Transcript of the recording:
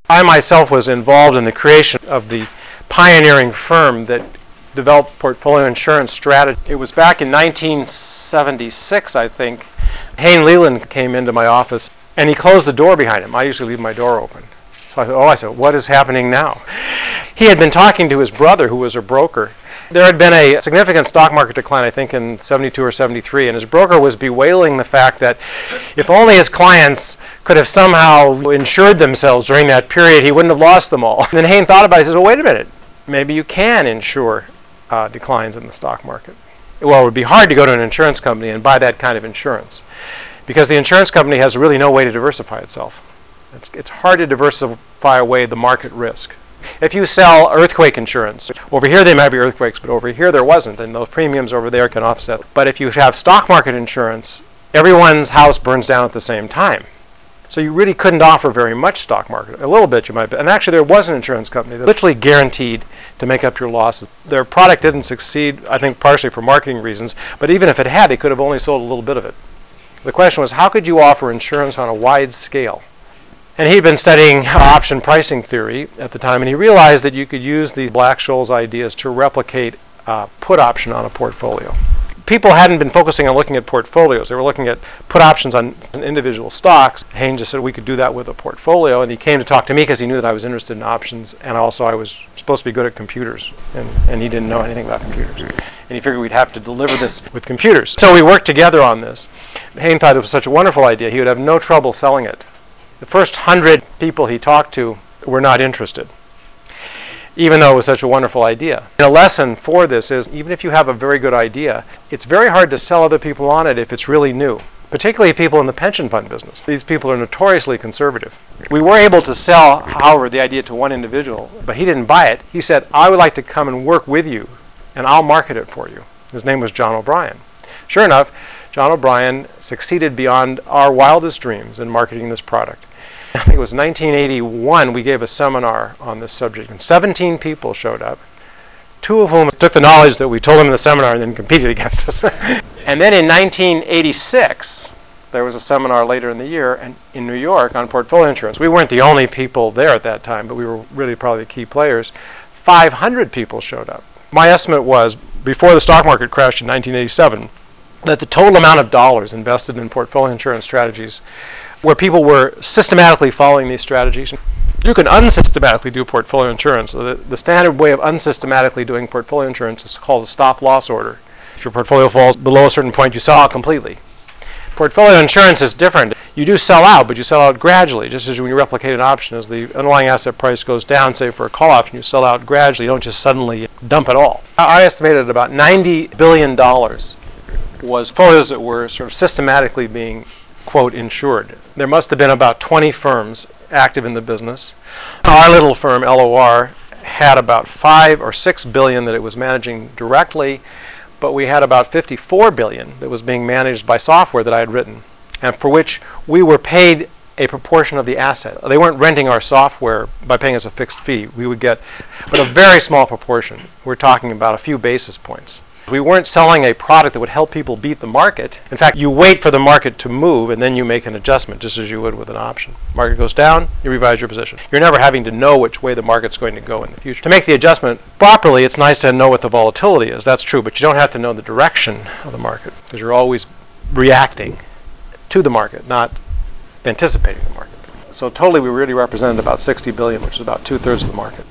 I myself was involved in the creation of the pioneering firm that developed portfolio insurance strategy. It was back in 1976, I think. Hayne Leland came into my office and he closed the door behind him. I usually leave my door open. So I said, what is happening now? He had been talking to his brother, who was a broker. There had been a significant stock market decline, I think in 72 or 73, and his broker was bewailing the fact that if only his clients could have somehow insured themselves during that period, he wouldn't have lost them all. And then Hayne thought about it. He said, well, wait a minute. Maybe you can insure declines in the stock market. Well, it would be hard to go to an insurance company and buy that kind of insurance because the insurance company has really no way to diversify itself. It's hard to diversify away the market risk. If you sell earthquake insurance, over here there might be earthquakes, but over here there wasn't, and those premiums over there can offset. But if you have stock market insurance, everyone's house burns down at the same time. So you really couldn't offer very much stock market. A little bit you might, and actually there was an insurance company that literally guaranteed to make up your losses. Their product didn't succeed, I think partially for marketing reasons, but even if it had, they could have only sold a little bit of it. The question was, how could you offer insurance on a wide scale? And he'd been studying option pricing theory at the time, and he realized that you could use the Black-Scholes ideas to replicate put option on a portfolio. People hadn't been focusing on looking at portfolios. They were looking at put options on individual stocks. Hayne just said we could do that with a portfolio, and he came to talk to me because he knew that I was interested in options, and also I was supposed to be good at computers, and he didn't know anything about computers. And he figured we'd have to deliver this with computers. So we worked together on this. Hayne thought it was such a wonderful idea, he would have no trouble selling it. The first 100 people he talked to were not interested, even though it was such a wonderful idea. And a lesson for this is, even if you have a very good idea, it's very hard to sell other people on it if it's really new, particularly people in the pension fund business. These people are notoriously conservative. We were able to sell, however, the idea to one individual, but he didn't buy it. He said, I would like to come and work with you, and I'll market it for you. His name was John O'Brien. Sure enough, John O'Brien succeeded beyond our wildest dreams in marketing this product. I think it was 1981 we gave a seminar on this subject, and 17 people showed up, 2 of whom took the knowledge that we told them in the seminar and then competed against us. And then in 1986, there was a seminar later in the year in New York on portfolio insurance. We weren't the only people there at that time, but we were really probably the key players. 500 people showed up. My estimate was, before the stock market crashed in 1987, that the total amount of dollars invested in portfolio insurance strategies where people were systematically following these strategies. You can unsystematically do portfolio insurance. So the standard way of unsystematically doing portfolio insurance is called a stop-loss order. If your portfolio falls below a certain point, you sell out completely. Portfolio insurance is different. You do sell out, but you sell out gradually, just as when you replicate an option. As the underlying asset price goes down, say for a call option, you sell out gradually. You don't just suddenly dump it all. I estimated about $90 billion was portfolios that were sort of systematically being, quote, insured. There must have been about 20 firms active in the business. Our little firm, LOR, had about 5 or 6 billion that it was managing directly, but we had about 54 billion that was being managed by software that I had written, and for which we were paid a proportion of the asset. They weren't renting our software by paying us a fixed fee. We would get, but a very small proportion. We're talking about a few basis points. We weren't selling a product that would help people beat the market. In fact, you wait for the market to move and then you make an adjustment, just as you would with an option. Market goes down, you revise your position. You're never having to know which way the market's going to go in the future. To make the adjustment properly, it's nice to know what the volatility is. That's true, but you don't have to know the direction of the market because you're always reacting to the market, not anticipating the market. So totally we really represented about 60 billion, which is about 2/3 of the market.